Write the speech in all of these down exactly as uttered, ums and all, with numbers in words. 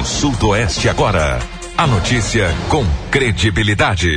no sul do oeste agora. A notícia com credibilidade.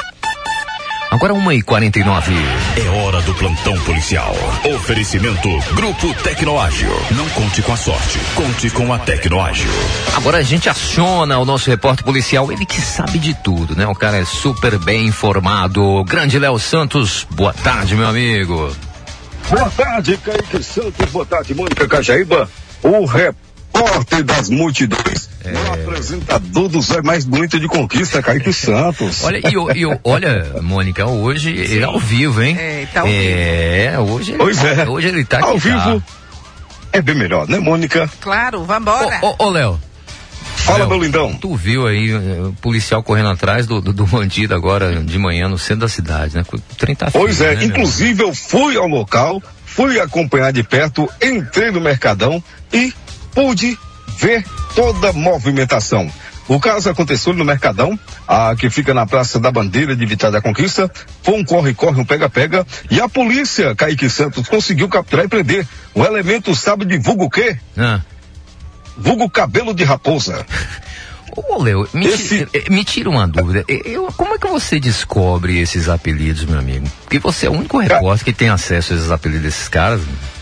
Agora uma e quarenta e nove. É hora do plantão policial. Oferecimento Grupo Tecnoágil. Não conte com a sorte, conte com a Tecnoágil. Agora a gente aciona o nosso repórter policial, ele que sabe de tudo, né? O cara é super bem informado. Grande Léo Santos, boa tarde, meu amigo. Boa tarde, Kaique Santos, boa tarde, Mônica Cajaíba, o repórter das multidões, é... o apresentador dos olhos mais bonitos de Conquista, Kaique Santos. Olha, e, e olha, Mônica, hoje Sim. ele é ao vivo, hein? É, tá ao é, vivo. hoje ele pois tá, é. hoje ele tá ao aqui, vivo. Tá. É bem melhor, né, Mônica? Claro, vambora. Ô, ô, ô Léo. Fala, Léo, meu lindão. Tu viu aí o policial correndo atrás do, do, do bandido agora de manhã no centro da cidade, né? trinta Pois filhos, é, né, inclusive meu? eu fui ao local, fui acompanhar de perto, entrei no Mercadão e pude ver toda a movimentação. O caso aconteceu no Mercadão, a, que fica na Praça da Bandeira de Vitória da Conquista. Foi um corre-corre, um pega-pega, e a polícia, Kaique Santos, conseguiu capturar e prender. O elemento sabe de vulgo o quê? Ah. Vulgo cabelo de raposa. Ô, Léo, me, Esse... tira, me tira uma dúvida. Eu, como é que você descobre esses apelidos, meu amigo? Porque você é o único repórter que tem acesso a esses apelidos desses caras.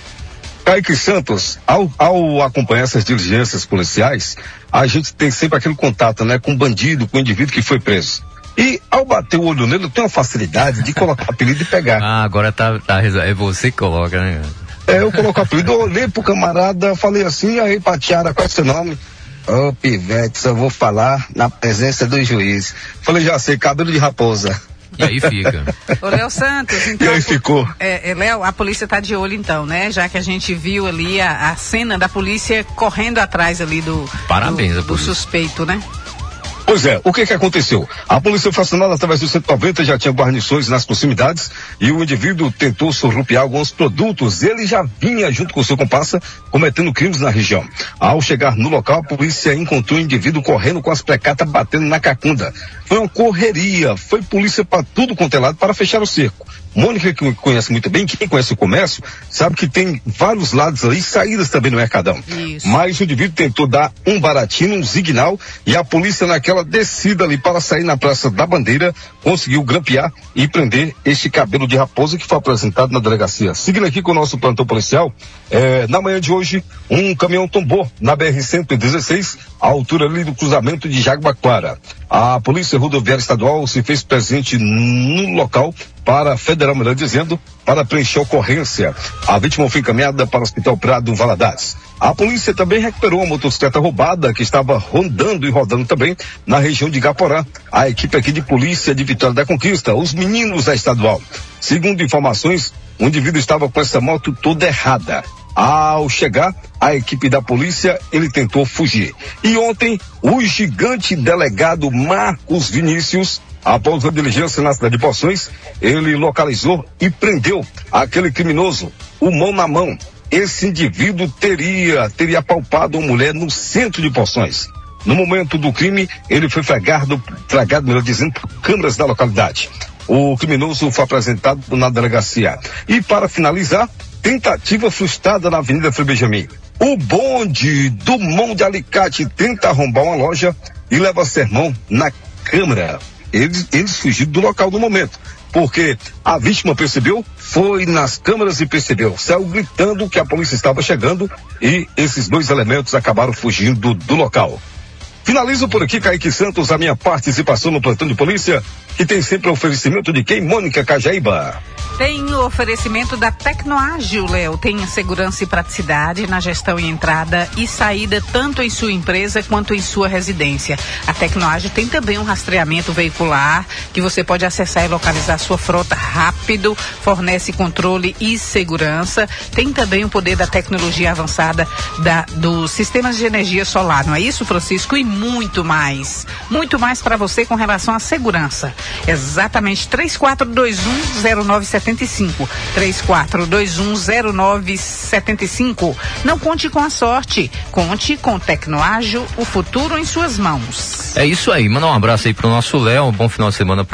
Kaique Santos, ao, ao acompanhar essas diligências policiais, a gente tem sempre aquele contato, né, com o bandido, com o indivíduo que foi preso. E ao bater o olho nele, eu tenho uma facilidade de colocar apelido e pegar. Ah, agora tá, tá, é você que coloca, né? É, eu coloco o apelido, eu olhei pro camarada, falei assim, aí Patiara, qual é o seu nome? Ô, oh, Pivete, só vou falar na presença do juiz. Falei, já sei, cabelo de raposa. E aí fica. Ô, Léo Santos, então. E aí ficou. É, é, Léo, a polícia tá de olho então, né? Já que a gente viu ali a, a cena da polícia correndo atrás ali do, Parabéns, do, do suspeito, né? Pois é, o que que aconteceu? A polícia foi acionada através do cento e noventa, já tinha guarnições nas proximidades e o indivíduo tentou surrupiar alguns produtos. Ele já vinha junto com seu comparsa cometendo crimes na região. Ao chegar no local, a polícia encontrou o indivíduo correndo com as precatas batendo na cacunda. Foi uma correria, foi polícia para tudo quanto é lado para fechar o cerco. Mônica, que conhece muito bem, quem conhece o comércio, sabe que tem vários lados ali, saídas também no Mercadão. Isso. Mas o indivíduo tentou dar um baratinho, um signal, e a polícia naquela descida ali para sair na Praça da Bandeira, conseguiu grampear e prender este cabelo de raposa que foi apresentado na delegacia. Seguindo aqui com o nosso plantão policial, é, na manhã de hoje, um caminhão tombou na B R cento e dezesseis, à altura ali do cruzamento de Jaguaquara. A Polícia Rodoviária Estadual se fez presente no local para, federal melhor dizendo, para preencher a ocorrência. A vítima foi encaminhada para o Hospital Prado Valadares. A polícia também recuperou a motocicleta roubada que estava rondando e rodando também na região de Igaporá. A equipe aqui de polícia de Vitória da Conquista, os meninos da estadual. Segundo informações, o indivíduo estava com essa moto toda errada. Ao chegar, a equipe da polícia, ele tentou fugir. E ontem, o gigante delegado Marcos Vinícius, após a diligência na cidade de Poções, ele localizou e prendeu aquele criminoso, o mão na mão. Esse indivíduo teria, teria apalpado uma mulher no centro de Poções. No momento do crime, ele foi flagrado, flagrado, melhor dizendo, por câmeras da localidade. O criminoso foi apresentado na delegacia. E para finalizar, tentativa frustrada na Avenida Frei Benjamin. O bonde do Mão de Alicate tenta arrombar uma loja e leva sermão na câmara. Eles, eles fugiram do local no momento, porque a vítima percebeu, foi nas câmeras e percebeu, saiu gritando que a polícia estava chegando e esses dois elementos acabaram fugindo do local. Finalizo por aqui, Kaique Santos, a minha participação no plantão de polícia, que tem sempre o oferecimento de quem? Mônica Cajaíba. Tem o oferecimento da Tecnoágil, Léo. Tem segurança e praticidade na gestão e entrada e saída tanto em sua empresa quanto em sua residência. A Tecnoágil tem também um rastreamento veicular que você pode acessar e localizar sua frota rápido, fornece controle e segurança. Tem também o poder da tecnologia avançada da, dos sistemas de energia solar, não é isso, Francisco? E muito mais. Muito mais para você com relação à segurança. Exatamente, três quatro dois um zero nove sete cinco. três quatro dois um zero nove sete cinco. Não conte com a sorte, conte com Tecnoágil, o futuro em suas mãos. É isso aí, manda um abraço aí pro nosso Léo, um bom final de semana para ele.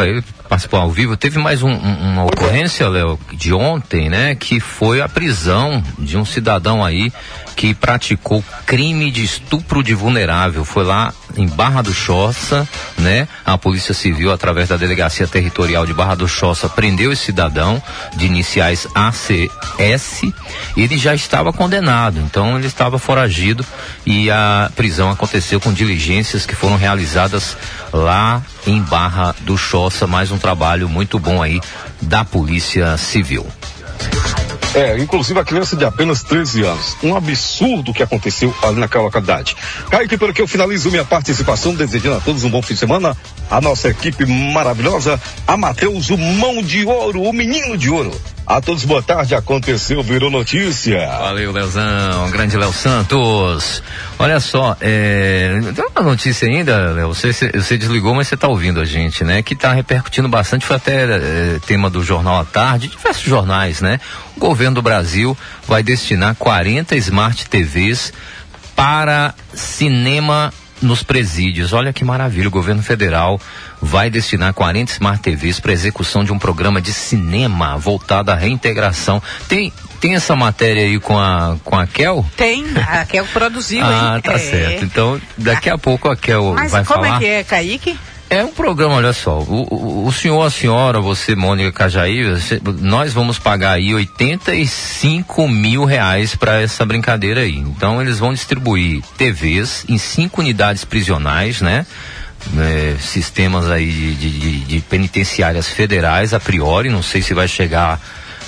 participou ao vivo. Teve mais um, um, uma ocorrência, Léo, de ontem, né? Que foi a prisão de um cidadão aí que praticou crime de estupro de vulnerável. Foi lá em Barra do Choça, né? A Polícia Civil, através da Delegacia Territorial de Barra do Choça, prendeu esse cidadão de iniciais A C S. Ele já estava condenado, então ele estava foragido e a prisão aconteceu com diligências que foram realizadas lá em Barra do Choça. Mais um trabalho muito bom aí da Polícia Civil. É, inclusive a criança de apenas treze anos. Um absurdo que aconteceu ali naquela localidade. Kaique, por aqui eu finalizo minha participação, desejando a todos um bom fim de semana. A nossa equipe maravilhosa, a Matheus, o mão de ouro, o menino de ouro. A todos, boa tarde. Aconteceu, virou notícia. Valeu, Leozão. Grande Léo Santos. Olha só, é... tem uma notícia ainda, Léo. Você, você desligou, mas você está ouvindo a gente, né? Que está repercutindo bastante. Foi até é, tema do Jornal à Tarde, diversos jornais, né? O governo do Brasil vai destinar quarenta Smart T Vs para cinema nos presídios. Olha que maravilha, o governo federal vai destinar quarenta Smart T Vs para execução de um programa de cinema voltado à reintegração. Tem tem essa matéria aí com a com a Kel? Tem, a Kel produziu. Ah, hein? tá é. certo. Então, daqui a pouco a Kel Mas vai falar. Mas como é que é, Kaique? É um programa, olha só, o, o, o senhor, a senhora, você, Mônica Cajaí, você, nós vamos pagar aí oitenta e cinco mil reais para essa brincadeira aí. Então eles vão distribuir T Vs em cinco unidades prisionais, né? É, sistemas aí de, de, de penitenciárias federais, a priori, não sei se vai chegar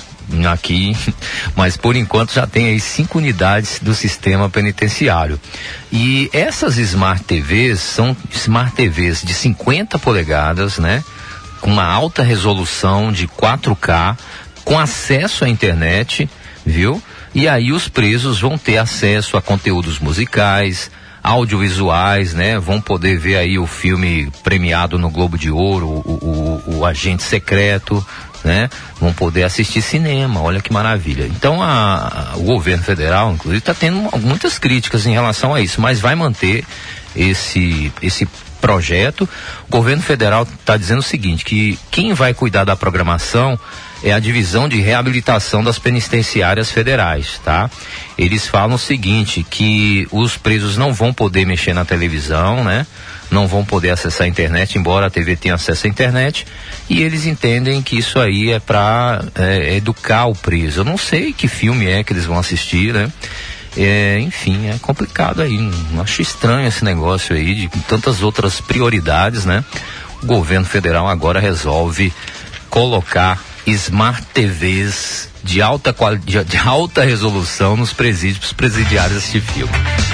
aqui, mas por enquanto já tem aí cinco unidades do sistema penitenciário. E essas Smart T Vs são Smart T Vs de cinquenta polegadas, né? Com uma alta resolução de quatro K, com acesso à internet, viu? E aí os presos vão ter acesso a conteúdos musicais, audiovisuais, né? Vão poder ver aí o filme premiado no Globo de Ouro, o, o, o Agente Secreto, né? Vão poder assistir cinema, olha que maravilha. Então a, a, o governo federal, inclusive, está tendo muitas críticas em relação a isso, mas vai manter esse, esse projeto. O governo federal está dizendo o seguinte, que quem vai cuidar da programação é a divisão de reabilitação das penitenciárias federais, tá? Eles falam o seguinte, que os presos não vão poder mexer na televisão, né? Não vão poder acessar a internet, embora a T V tenha acesso à internet, e eles entendem que isso aí é para é, educar o preso. Eu não sei que filme é que eles vão assistir, né? É, enfim, é complicado aí, não acho estranho esse negócio aí, de tantas outras prioridades, né? O governo federal agora resolve colocar Smart T Vs de alta, quali- de, de alta resolução nos presídios presidiários assistir filme.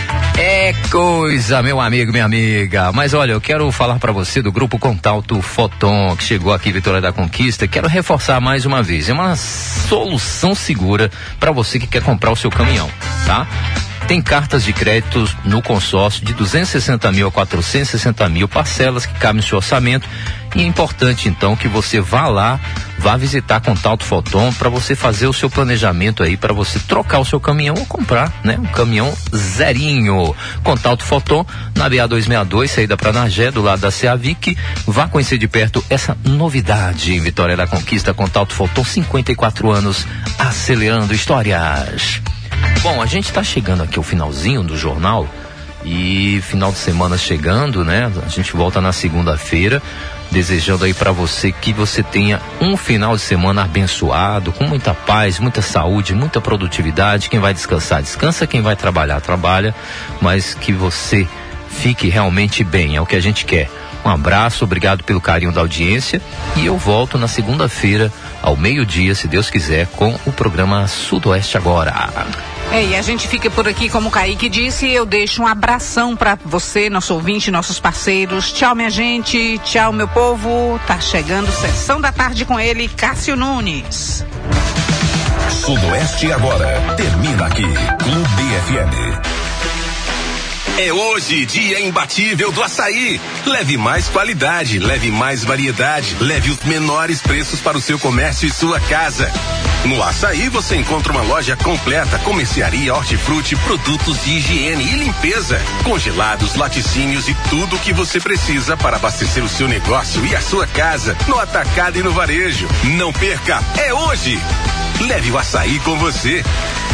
É coisa, meu amigo, minha amiga. Mas olha, eu quero falar para você do Grupo Contato Foton, que chegou aqui em Vitória da Conquista. Quero reforçar mais uma vez. É uma solução segura para você que quer comprar o seu caminhão, tá? Tem cartas de crédito no consórcio de duzentos e sessenta mil a quatrocentos e sessenta mil, parcelas que cabem no seu orçamento. E é importante então que você vá lá, vá visitar Contato Foton para você fazer o seu planejamento aí, para você trocar o seu caminhão ou comprar, né? Um caminhão zerinho. Contato Foton, na B A duzentos e sessenta e dois, saída para Nagé, do lado da Ceavic. Vá conhecer de perto essa novidade em Vitória da Conquista. Contato Foton, cinquenta e quatro anos, acelerando histórias. Bom, a gente está chegando aqui ao finalzinho do jornal e final de semana chegando, né? A gente volta na segunda-feira, desejando aí para você que você tenha um final de semana abençoado, com muita paz, muita saúde, muita produtividade. Quem vai descansar, descansa. Quem vai trabalhar, trabalha. Mas que você fique realmente bem, é o que a gente quer. Um abraço, obrigado pelo carinho da audiência e eu volto na segunda-feira ao meio-dia, se Deus quiser, com o programa Sudoeste Agora. É, e a gente fica por aqui, como o Kaique disse. Eu deixo um abração para você, nosso ouvinte, nossos parceiros. Tchau, minha gente. Tchau, meu povo. Tá chegando Sessão da Tarde com ele, Cássio Nunes. Sudoeste Agora termina aqui. Clube F M. É hoje, dia imbatível do açaí. Leve mais qualidade, leve mais variedade, leve os menores preços para o seu comércio e sua casa. No Açaí você encontra uma loja completa com mercearia, hortifruti, produtos de higiene e limpeza, congelados, laticínios e tudo o que você precisa para abastecer o seu negócio e a sua casa, no atacado e no varejo. Não perca, é hoje! Leve o açaí com você.